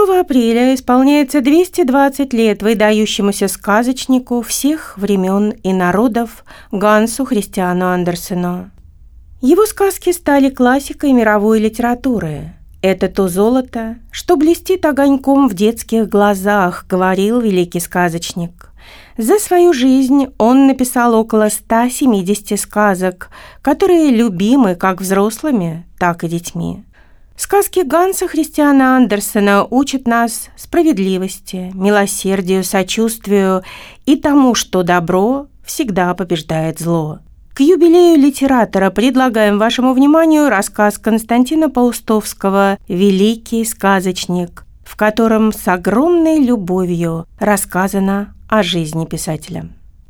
2 апреля исполняется 220 лет выдающемуся сказочнику всех времен и народов Гансу Христиану Андерсену. Его сказки стали классикой мировой литературы. «Это то золото, что блестит огоньком в детских глазах», — говорил великий сказочник. За свою жизнь он написал около 170 сказок, которые любимы как взрослыми, так и детьми. Сказки Ганса Христиана Андерсена учат нас справедливости, милосердию, сочувствию и тому, что добро всегда побеждает зло. К юбилею литератора предлагаем вашему вниманию рассказ Константина Паустовского «Великий сказочник», в котором с огромной любовью рассказано о жизни писателя.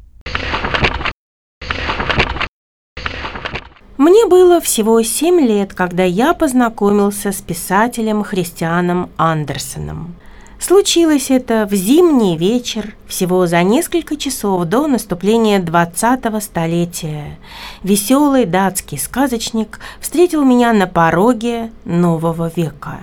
Мне было всего 7 лет, когда я познакомился с писателем Христианом Андерсеном. Случилось это в зимний вечер, всего за несколько часов до наступления 20-го столетия. Веселый датский сказочник встретил меня на пороге нового века.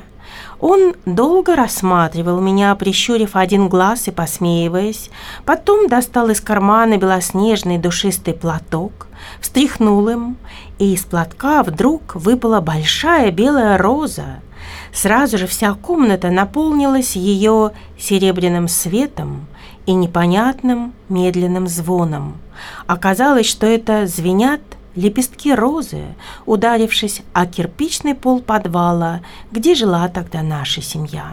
Он долго рассматривал меня, прищурив один глаз и посмеиваясь, потом достал из кармана белоснежный душистый платок, встряхнул им, и из платка вдруг выпала большая белая роза. Сразу же вся комната наполнилась ее серебряным светом и непонятным медленным звоном. Оказалось, что это звенят лепестки розы, ударившись о кирпичный пол подвала, где жила тогда наша семья.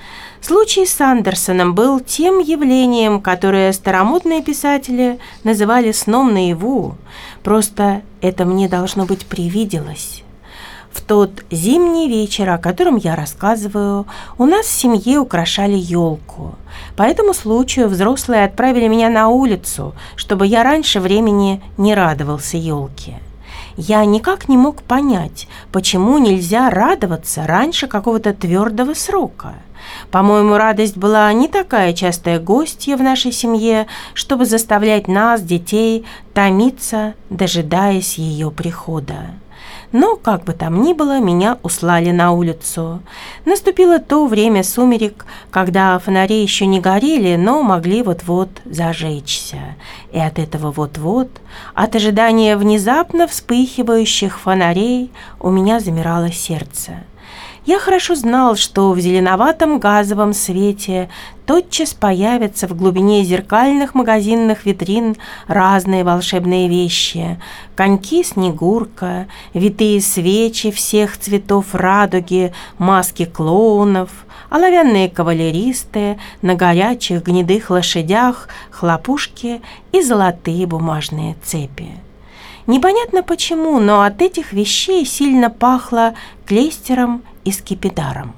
Случай с Андерсеном был тем явлением, которое старомодные писатели называли сном наяву, просто это мне, должно быть, привиделось. В тот зимний вечер, о котором я рассказываю, у нас в семье украшали елку. По этому случаю взрослые отправили меня на улицу, чтобы я раньше времени не радовался елке. Я никак не мог понять, почему нельзя радоваться раньше какого-то твердого срока. По-моему, радость была не такая частая гостья в нашей семье, чтобы заставлять нас, детей, томиться, дожидаясь ее прихода. Но, как бы там ни было, меня услали на улицу. Наступило то время сумерек, когда фонари еще не горели, но могли вот-вот зажечься. И от этого вот-вот, от ожидания внезапно вспыхивающих фонарей, у меня замирало сердце. Я хорошо знал, что в зеленоватом газовом свете тотчас появятся в глубине зеркальных магазинных витрин разные волшебные вещи: коньки-снегурка, витые свечи всех цветов радуги, маски клоунов, оловянные кавалеристы на горячих гнедых лошадях, хлопушки и золотые бумажные цепи. Непонятно почему, но от этих вещей сильно пахло клейстером и скипидаром.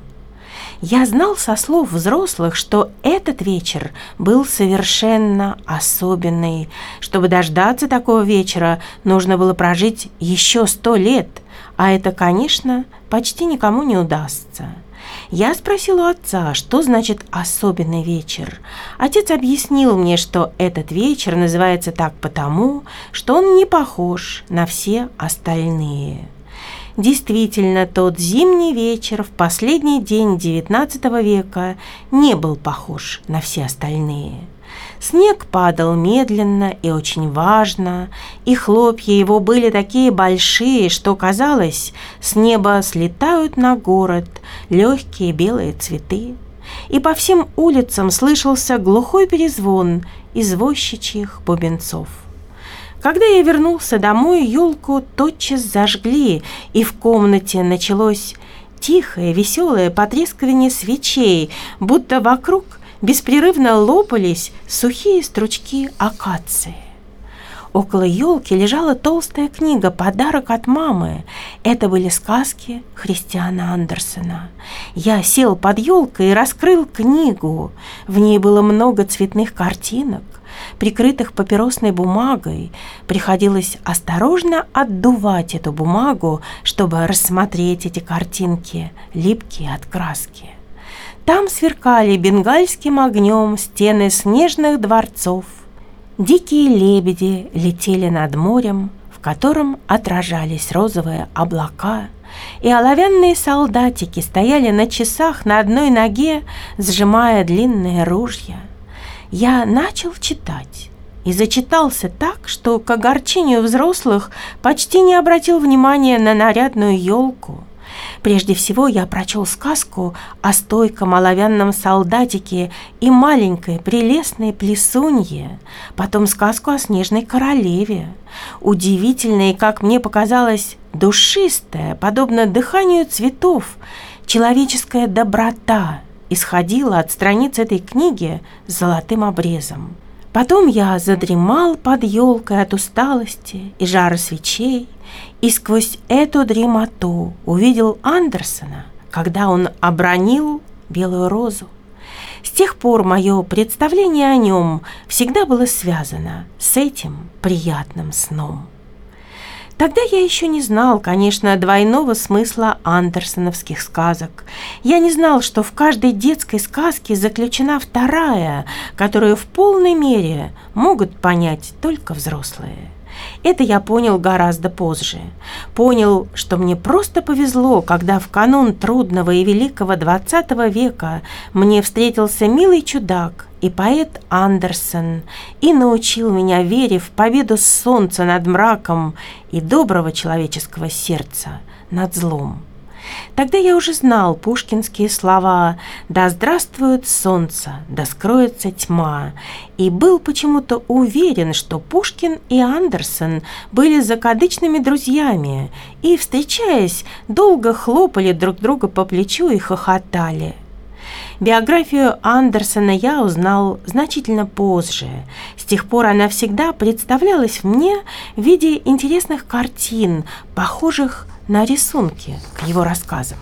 Я знал со слов взрослых, что этот вечер был совершенно особенный. Чтобы дождаться такого вечера, нужно было прожить еще 100 лет, а это, конечно, почти никому не удастся. Я спросил у отца, что значит «особенный вечер». Отец объяснил мне, что этот вечер называется так потому, что он не похож на все остальные. Действительно, тот зимний вечер в последний день XIX века не был похож на все остальные. Снег падал медленно и очень важно, и хлопья его были такие большие, что, казалось, с неба слетают на город легкие белые цветы, и по всем улицам слышался глухой перезвон извозчичьих бубенцов. Когда я вернулся домой, елку тотчас зажгли, и в комнате началось тихое, веселое потрескивание свечей, будто вокруг беспрерывно лопались сухие стручки акации. Около елки лежала толстая книга «Подарок от мамы». Это были сказки Христиана Андерсена. Я сел под елкой и раскрыл книгу. В ней было много цветных картинок, прикрытых папиросной бумагой. Приходилось осторожно отдувать эту бумагу, чтобы рассмотреть эти картинки, липкие от краски. Там сверкали бенгальским огнем стены снежных дворцов. Дикие лебеди летели над морем, в котором отражались розовые облака, и оловянные солдатики стояли на часах на одной ноге, сжимая длинные ружья. Я начал читать и зачитался так, что к огорчению взрослых почти не обратил внимания на нарядную елку. Прежде всего я прочел сказку о стойком оловянном солдатике и маленькой прелестной плесунье, потом сказку о снежной королеве. Удивительная и, как мне показалось, душистая, подобно дыханию цветов, человеческая доброта исходила от страниц этой книги с золотым обрезом. Потом я задремал под елкой от усталости и жара свечей, и сквозь эту дремоту увидел Андерсена, когда он обронил белую розу. С тех пор мое представление о нем всегда было связано с этим приятным сном. Тогда я еще не знал, конечно, двойного смысла андерсеновских сказок. Я не знал, что в каждой детской сказке заключена вторая, которую в полной мере могут понять только взрослые. Это я понял гораздо позже. Понял, что мне просто повезло, когда в канун трудного и великого XX века мне встретился милый чудак и поэт Андерсен и научил меня вере в победу солнца над мраком и доброго человеческого сердца над злом. Тогда я уже знал пушкинские слова «Да здравствует солнце, да скроется тьма», и был почему-то уверен, что Пушкин и Андерсен были закадычными друзьями и, встречаясь, долго хлопали друг друга по плечу и хохотали. Биографию Андерсена я узнал значительно позже. С тех пор она всегда представлялась мне в виде интересных картин, похожих на рисунки к его рассказам.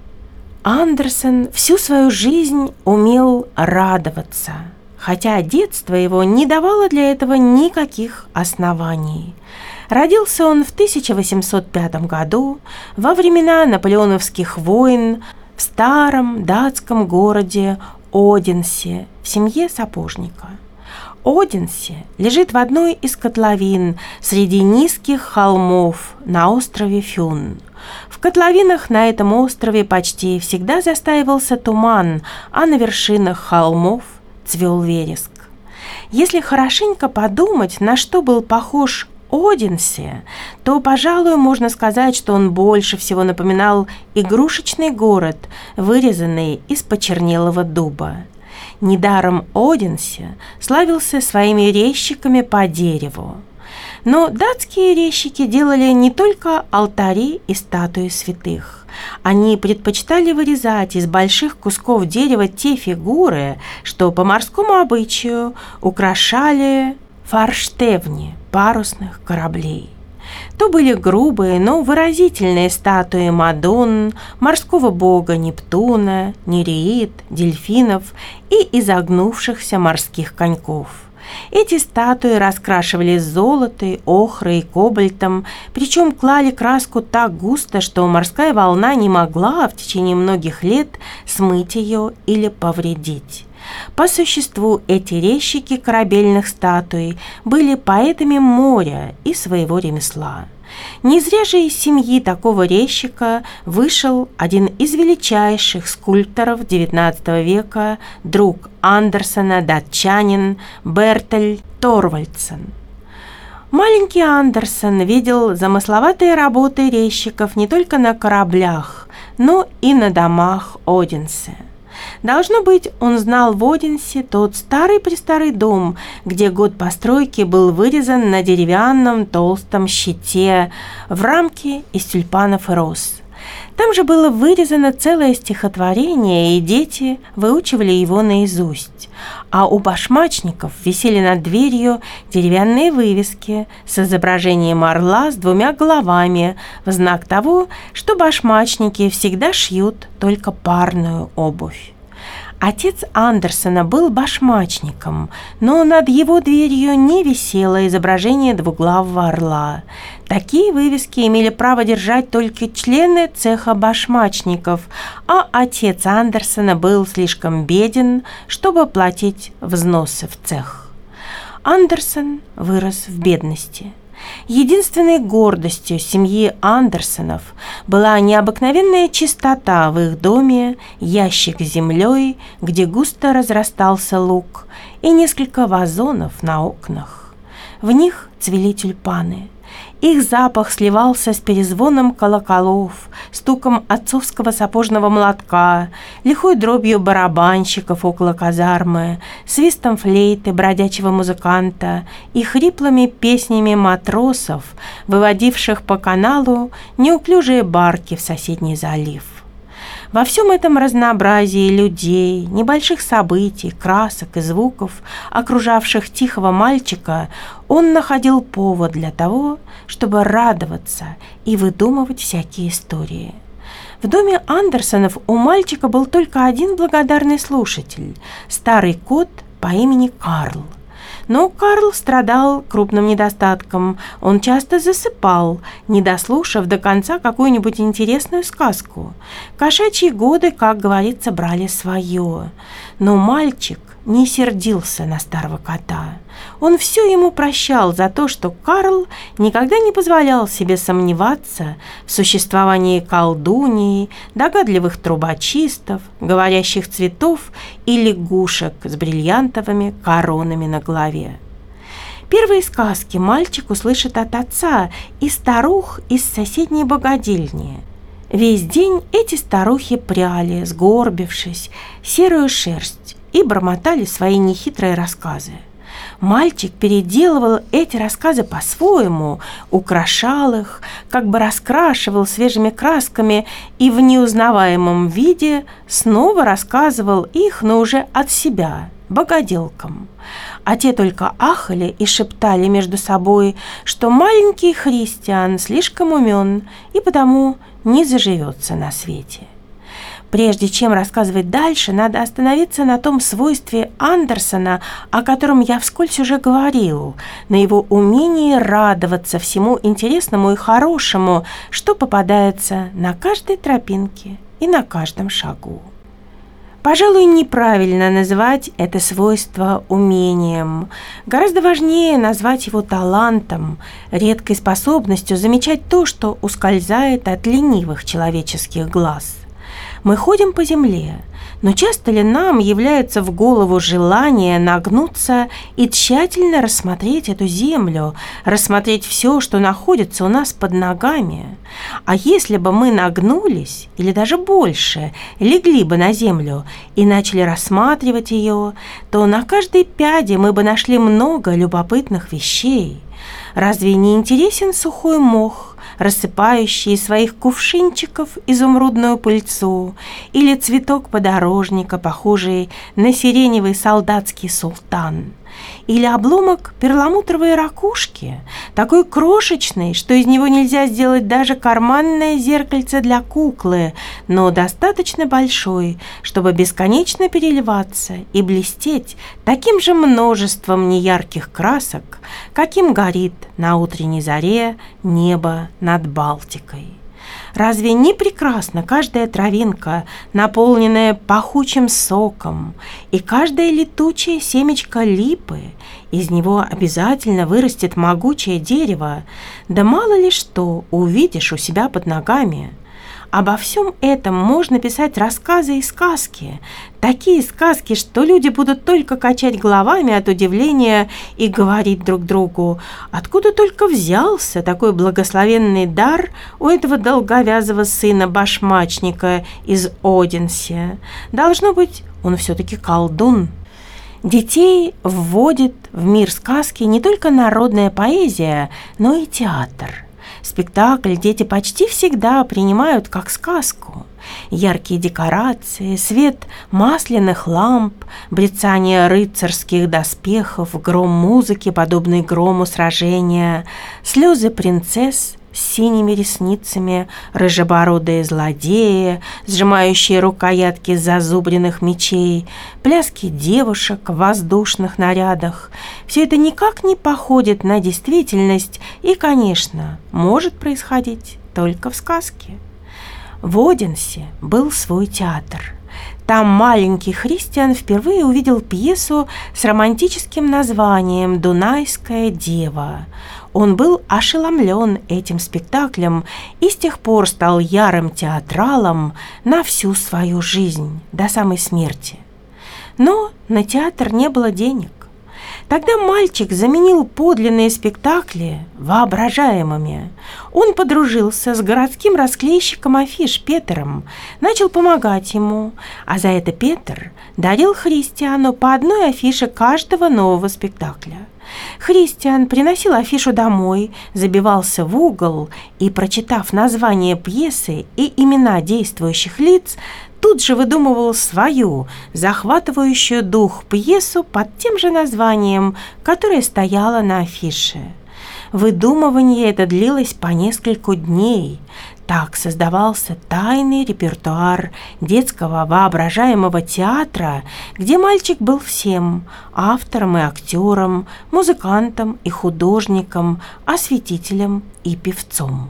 Андерсен всю свою жизнь умел радоваться, хотя детство его не давало для этого никаких оснований. Родился он в 1805 году, во времена наполеоновских войн, в старом датском городе Оденсе в семье сапожника. Оденсе лежит в одной из котловин среди низких холмов на острове Фюн. В котловинах на этом острове почти всегда застаивался туман, а на вершинах холмов цвел вереск. Если хорошенько подумать, на что был похож Оденсе, то, пожалуй, можно сказать, что он больше всего напоминал игрушечный город, вырезанный из почернелого дуба. Недаром Оденсе славился своими резчиками по дереву. Но датские резчики делали не только алтари и статуи святых. Они предпочитали вырезать из больших кусков дерева те фигуры, что по морскому обычаю украшали форштевни парусных кораблей. То были грубые, но выразительные статуи Мадонн, морского бога Нептуна, нереид, дельфинов и изогнувшихся морских коньков. Эти статуи раскрашивались золотой, охрой и кобальтом, причем клали краску так густо, что морская волна не могла в течение многих лет смыть ее или повредить. По существу эти резчики корабельных статуй были поэтами моря и своего ремесла. Не зря же из семьи такого резчика вышел один из величайших скульпторов XIX века, друг Андерсена, датчанин Бертель Торвальдсен. Маленький Андерсен видел замысловатые работы резчиков не только на кораблях, но и на домах Оденсе. Должно быть, он знал в Оденсе тот старый-престарый дом, где год постройки был вырезан на деревянном толстом щите в рамке из тюльпанов и роз. Там же было вырезано целое стихотворение, и дети выучивали его наизусть. А у башмачников висели над дверью деревянные вывески с изображением орла с двумя головами в знак того, что башмачники всегда шьют только парную обувь. Отец Андерсена был башмачником, но над его дверью не висело изображение двуглавого орла. Такие вывески имели право держать только члены цеха башмачников, а отец Андерсена был слишком беден, чтобы платить взносы в цех. Андерсен вырос в бедности. Единственной гордостью семьи Андерсонов была необыкновенная чистота в их доме, ящик с землей, где густо разрастался лук, и несколько вазонов на окнах. В них цвели тюльпаны. Их запах сливался с перезвоном колоколов, стуком отцовского сапожного молотка, лихой дробью барабанщиков около казармы, свистом флейты бродячего музыканта и хриплыми песнями матросов, выводивших по каналу неуклюжие барки в соседний залив. Во всем этом разнообразии людей, небольших событий, красок и звуков, окружавших тихого мальчика, он находил повод для того, чтобы радоваться и выдумывать всякие истории. В доме Андерсонов у мальчика был только один благодарный слушатель – старый кот по имени Карл. Но Карл страдал крупным недостатком. Он часто засыпал, не дослушав до конца какую-нибудь интересную сказку. Кошачьи годы, как говорится, брали свое. Но мальчик не сердился на старого кота. Он все ему прощал за то, что Карл никогда не позволял себе сомневаться в существовании колдуньи, догадливых трубочистов, говорящих цветов и лягушек с бриллиантовыми коронами на голове. Первые сказки мальчик услышит от отца и старух из соседней богадельни. Весь день эти старухи пряли, сгорбившись, серую шерсть и бормотали свои нехитрые рассказы. Мальчик переделывал эти рассказы по-своему, украшал их, как бы раскрашивал свежими красками и в неузнаваемом виде снова рассказывал их, но уже от себя, богоделкам. А те только ахали и шептали между собой, что маленький Христиан слишком умен и потому не заживется на свете. Прежде чем рассказывать дальше, надо остановиться на том свойстве Андерсона, о котором я вскользь уже говорил, на его умении радоваться всему интересному и хорошему, что попадается на каждой тропинке и на каждом шагу. Пожалуй, неправильно называть это свойство умением. Гораздо важнее назвать его талантом, редкой способностью замечать то, что ускользает от ленивых человеческих глаз. Мы ходим по земле, но часто ли нам является в голову желание нагнуться и тщательно рассмотреть эту землю, рассмотреть все, что находится у нас под ногами? А если бы мы нагнулись, или даже больше, легли бы на землю и начали рассматривать ее, то на каждой пяде мы бы нашли много любопытных вещей. Разве не интересен сухой мох, рассыпающий из своих кувшинчиков изумрудную пыльцу, или цветок подорожника, похожий на сиреневый солдатский султан, или обломок перламутровой ракушки, такой крошечный, что из него нельзя сделать даже карманное зеркальце для куклы, но достаточно большой, чтобы бесконечно переливаться и блестеть таким же множеством неярких красок, каким горит на утренней заре небо над Балтикой. Разве не прекрасна каждая травинка, наполненная пахучим соком, и каждая летучая семечко липы? Из него обязательно вырастет могучее дерево, да мало ли что увидишь у себя под ногами. Обо всем этом можно писать рассказы и сказки, такие сказки, что люди будут только качать головами от удивления и говорить друг другу, откуда только взялся такой благословенный дар у этого долговязого сына башмачника из Оденсе. Должно быть, он все-таки колдун. Детей вводит в мир сказки не только народная поэзия, но и театр. Спектакль дети почти всегда принимают как сказку. Яркие декорации, свет масляных ламп, брецание рыцарских доспехов, гром музыки, подобный грому сражения, слезы принцесс с синими ресницами, рыжебородые злодеи, сжимающие рукоятки зазубренных мечей, пляски девушек в воздушных нарядах. Все это никак не походит на действительность и, конечно, может происходить только в сказке. В Оденсе был свой театр. Там маленький Христиан впервые увидел пьесу с романтическим названием «Дунайская дева». Он был ошеломлен этим спектаклем и с тех пор стал ярым театралом на всю свою жизнь, до самой смерти. Но на театр не было денег. Тогда мальчик заменил подлинные спектакли воображаемыми. Он подружился с городским расклейщиком афиш Петером, начал помогать ему, а за это Петер дарил Христиану по одной афише каждого нового спектакля. Христиан приносил афишу домой, забивался в угол и, прочитав название пьесы и имена действующих лиц, тут же выдумывал свою, захватывающую дух пьесу под тем же названием, которое стояло на афише. Выдумывание это длилось по несколько дней. Так создавался тайный репертуар детского воображаемого театра, где мальчик был всем – автором и актером, музыкантом и художником, осветителем и певцом.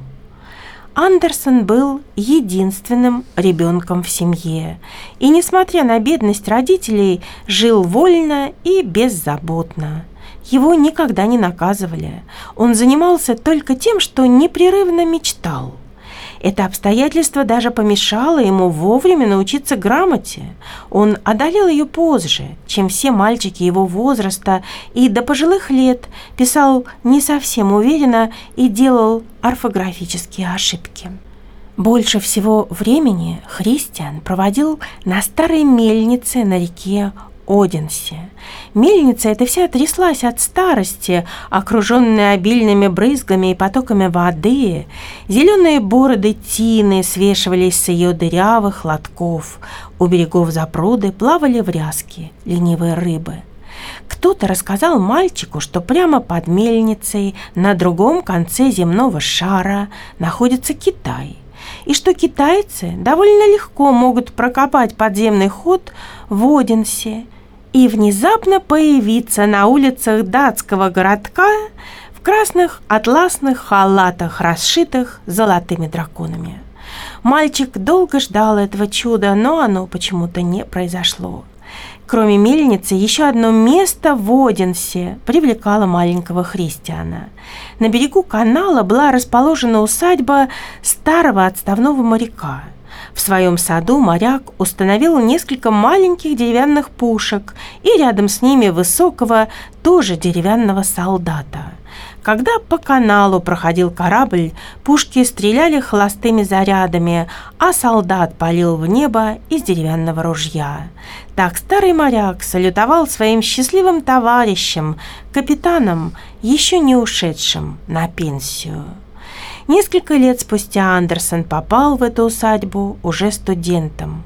Андерсен был единственным ребенком в семье и, несмотря на бедность родителей, жил вольно и беззаботно. Его никогда не наказывали. Он занимался только тем, что непрерывно мечтал. Это обстоятельство даже помешало ему вовремя научиться грамоте. Он одолел ее позже, чем все мальчики его возраста, и до пожилых лет писал не совсем уверенно и делал орфографические ошибки. Больше всего времени Христиан проводил на старой мельнице на реке Оденсе. Мельница эта вся тряслась от старости, окруженная обильными брызгами и потоками воды. Зеленые бороды тины свешивались с ее дырявых лотков. У берегов запруды плавали врязки ленивые рыбы. Кто-то рассказал мальчику, что прямо под мельницей на другом конце земного шара находится Китай, и что китайцы довольно легко могут прокопать подземный ход в Оденсе и внезапно появиться на улицах датского городка в красных атласных халатах, расшитых золотыми драконами. Мальчик долго ждал этого чуда, но оно почему-то не произошло. Кроме мельницы, еще одно место в Оденсе привлекало маленького Христиана. На берегу канала была расположена усадьба старого отставного моряка. В своем саду моряк установил несколько маленьких деревянных пушек и рядом с ними высокого, тоже деревянного солдата. Когда по каналу проходил корабль, пушки стреляли холостыми зарядами, а солдат палил в небо из деревянного ружья. Так старый моряк салютовал своим счастливым товарищам, капитанам, еще не ушедшим на пенсию. Несколько лет спустя Андерсен попал в эту усадьбу уже студентом.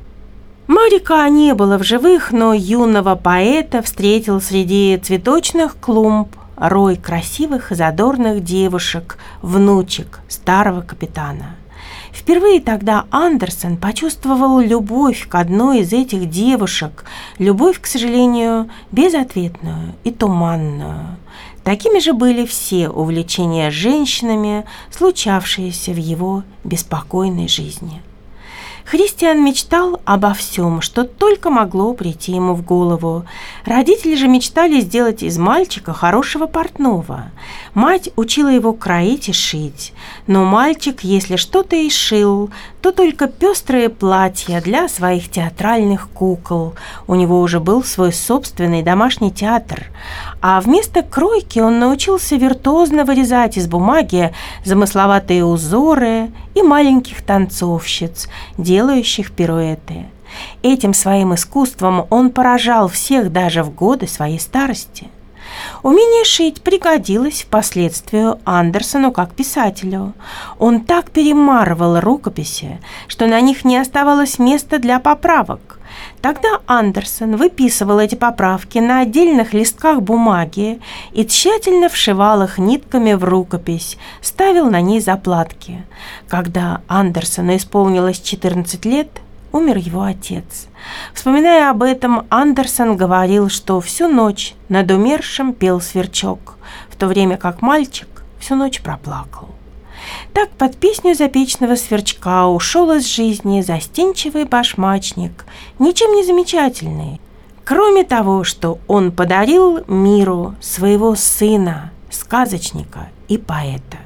Моряка не было в живых, но юного поэта встретил среди цветочных клумб рой красивых и задорных девушек, внучек старого капитана. Впервые тогда Андерсен почувствовал любовь к одной из этих девушек, любовь, к сожалению, безответную и туманную. Такими же были все увлечения женщинами, случавшиеся в его беспокойной жизни. Христиан мечтал обо всем, что только могло прийти ему в голову. Родители же мечтали сделать из мальчика хорошего портного. Мать учила его кроить и шить, но мальчик, если что-то и шил, то только пестрые платья для своих театральных кукол. У него уже был свой собственный домашний театр, а вместо кройки он научился виртуозно вырезать из бумаги замысловатые узоры и маленьких танцовщиц, делающих пируэты. Этим своим искусством он поражал всех даже в годы своей старости. Умение шить пригодилось впоследствии Андерсену как писателю. Он так перемарывал рукописи, что на них не оставалось места для поправок. Тогда Андерсен выписывал эти поправки на отдельных листках бумаги и тщательно вшивал их нитками в рукопись, ставил на ней заплатки. Когда Андерсену исполнилось 14 лет, умер его отец. Вспоминая об этом, Андерсен говорил, что всю ночь над умершим пел сверчок, в то время как мальчик всю ночь проплакал. Так под песню запечного сверчка ушел из жизни застенчивый башмачник, ничем не замечательный, кроме того, что он подарил миру своего сына, сказочника и поэта.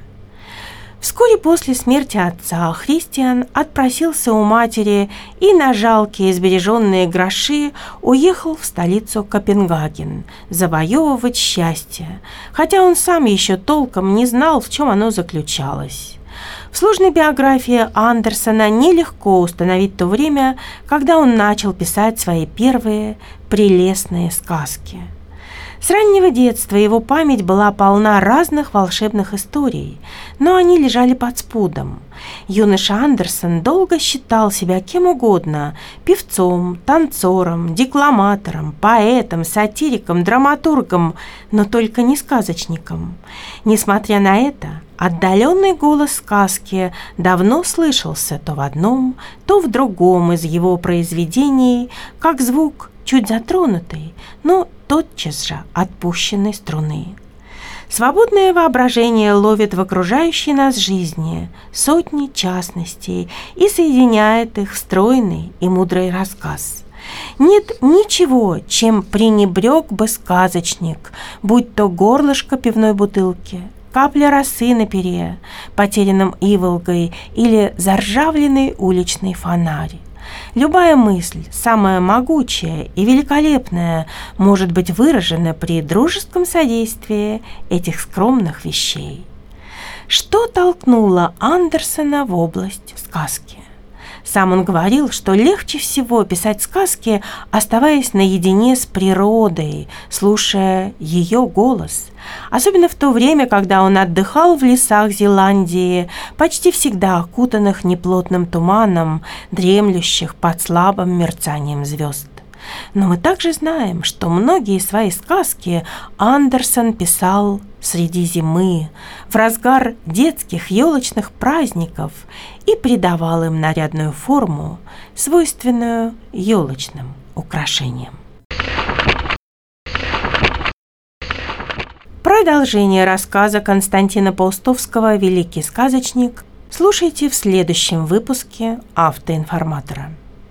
Вскоре после смерти отца Христиан отпросился у матери и на жалкие сбереженные гроши уехал в столицу Копенгаген завоевывать счастье, хотя он сам еще толком не знал, в чем оно заключалось. В сложной биографии Андерсена нелегко установить то время, когда он начал писать свои первые прелестные сказки. С раннего детства его память была полна разных волшебных историй, но они лежали под спудом. Юноша Андерсен долго считал себя кем угодно – певцом, танцором, декламатором, поэтом, сатириком, драматургом, но только не сказочником. Несмотря на это, отдаленный голос сказки давно слышался то в одном, то в другом из его произведений, как звук чуть затронутый, но тотчас же отпущенной струны. Свободное воображение ловит в окружающей нас жизни сотни частностей и соединяет их в стройный и мудрый рассказ. Нет ничего, чем пренебрег бы сказочник, будь то горлышко пивной бутылки, капля росы на пере, потерянном иволгой или заржавленный уличный фонарь. Любая мысль, самая могучая и великолепная, может быть выражена при дружеском содействии этих скромных вещей. Что толкнуло Андерсена в область сказки? Сам он говорил, что легче всего писать сказки, оставаясь наедине с природой, слушая ее голос. Особенно в то время, когда он отдыхал в лесах Зеландии, почти всегда окутанных неплотным туманом, дремлющих под слабым мерцанием звезд. Но мы также знаем, что многие свои сказки Андерсен писал среди зимы, в разгар детских елочных праздников, и придавал им нарядную форму, свойственную елочным украшениям. Продолжение рассказа Константина Паустовского «Великий сказочник» слушайте в следующем выпуске «Автоинформатора».